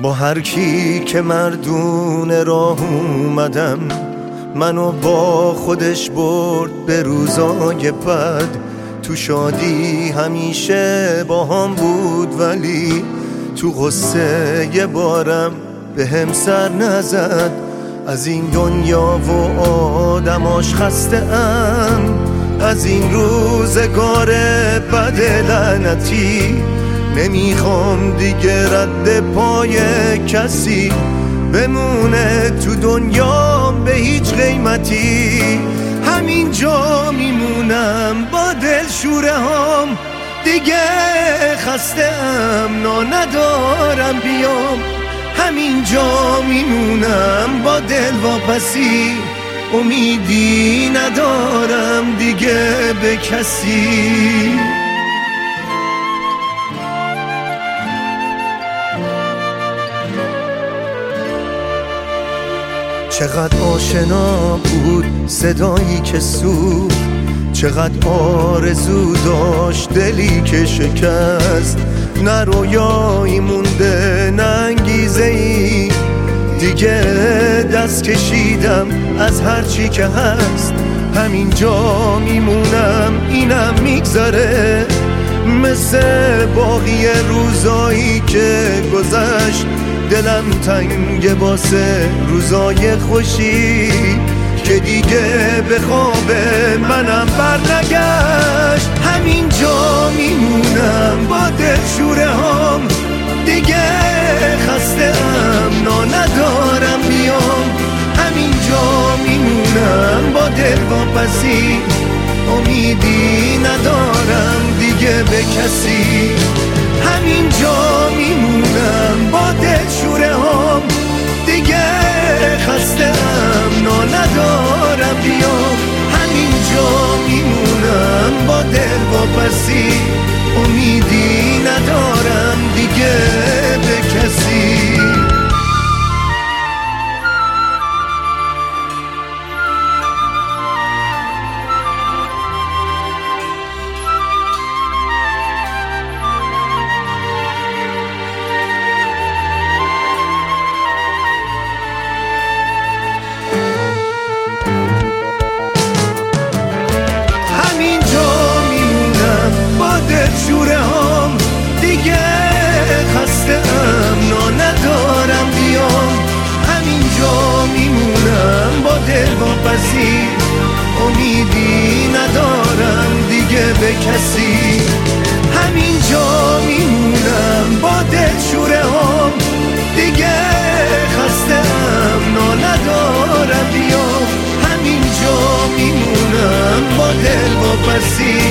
با هر کی که مردونه راه اومدم، منو با خودش برد به روزای بد. تو شادی همیشه با هم بود، ولی تو غصه یه بارم به هم سر نزد. از این دنیا و آدماش خسته ام، از این روزگار بد لعنتی. نمیخوام دیگه رد پای کسی بمونه تو دنیام به هیچ قیمتی. همینجا میمونم با دلشوره هام، دیگه خسته ام نا ندارم بیام. همینجا میمونم با دل واپسی، امیدی ندارم دیگه به کسی. چقدر آشنا بود صدایی که سوخت، چقدر آرزو داشت دلی که شکست. نه رویایی مونده نه انگیزه‌ای، دیگه دست کشیدم از هرچی که هست. همینجا میمونم اینم میگذره، مثل باقی روزایی که گذشت. دلم تنگ واسه روزای خوشی که دیگه به خواب منم برنگشت. همینجا میمونم با دلشوره هام، دیگه خسته ام نا ندارم بیام. همینجا میمونم با دل واپسی، امیدی ندارم دیگه به کسی. همینجا میمونم با دلشوره هام، دیگه خسته ام نا ندارم بیام. همینجا میمونم با دل واپسی، امیدی ندارم دیگه به کسی. دلشوره هام، دیگه خسته ام نا ندارم بیام. همینجا میمونم با دل واپسی، امیدی ندارم دیگه به کسی. همینجا میمونم با دلشوره هام، دیگه خسته ام نا ندارم بیام. همینجا میمونم با دل واپسی،